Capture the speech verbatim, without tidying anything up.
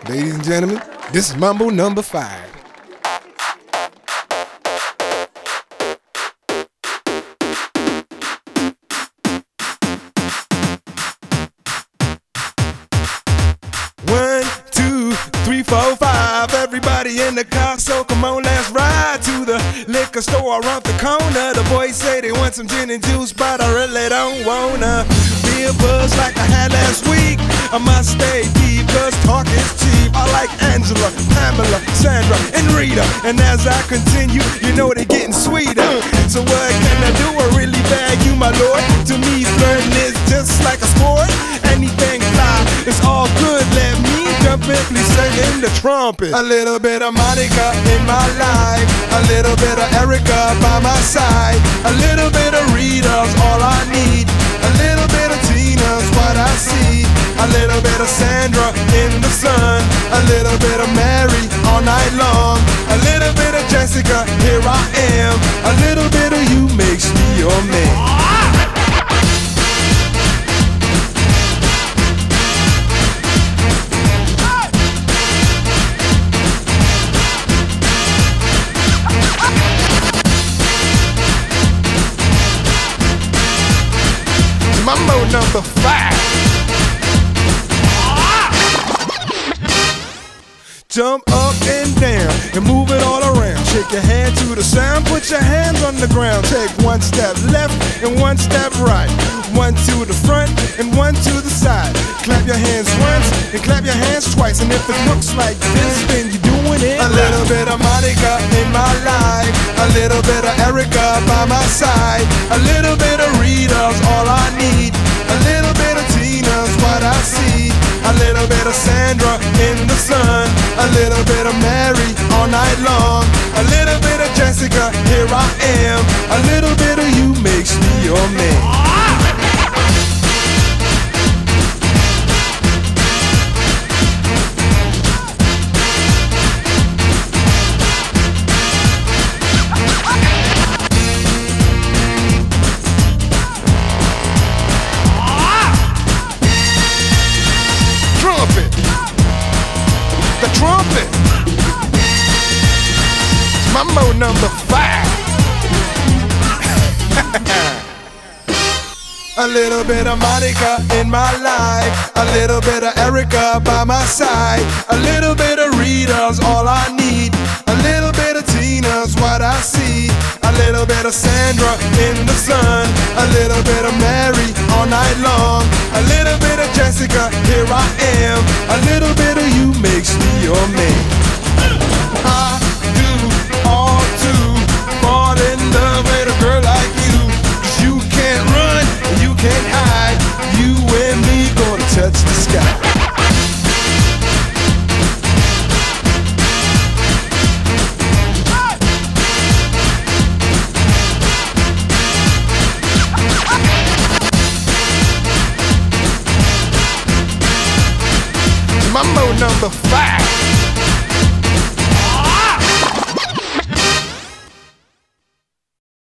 Ladies and gentlemen, this is Mambo number five. One, two, three, four, five. Everybody in the car, so come on, let's ride to the liquor store around the corner. The boys say they want some gin and juice, but I really don't wanna be a buzz like I had last week. I must stay deep, cause talk is cheap. I like Angela, Pamela, Sandra, and Rita. And as I continue, you know they're getting sweeter. So what can I do? I really bag you, my lord. To me, flirting is just like a sport. Anything fly, it's all good. Let me jump in, please sing in the trumpet. A little bit of Monica in my life, a little bit of Erica by my side, a little bit of Rita's all I need, a little bit of Tina's what I see, a little bit of Sandra in the sun, a little bit of Mary all night long, a little bit of Jessica, here I am, a little bit of you makes me your man. Mambo number five. Jump up and down and move it all around. Shake your hand to the sound, put your hands on the ground. Take one step left and one step right. One to the front and one to the side. Clap your hands once and clap your hands twice. And if it looks like this, then you're doing it. A little bit of Monica in my life, a little bit of Erica by my side, a little bit of Rita's all I need, a little bit of Tina's what I see, a little bit of Sandra in the sun, a little bit of Mary all night long, a little bit of Jessica, here I am, a little bit of you makes me your man. The trumpet. Mambo number five. A little bit of Monica in my life, a little bit of Erica by my side, a little bit of Rita's all I need, a little bit of Tina's what I see, a little bit of Sandra in the sun, a little bit of Mary all night long, a little bit of Jessica, here I am, a little bit of you makes me your man. I do all to fall in love with a girl like you, 'cause you can't run, you can't hide, you and me gonna touch the sky. Mambo number five.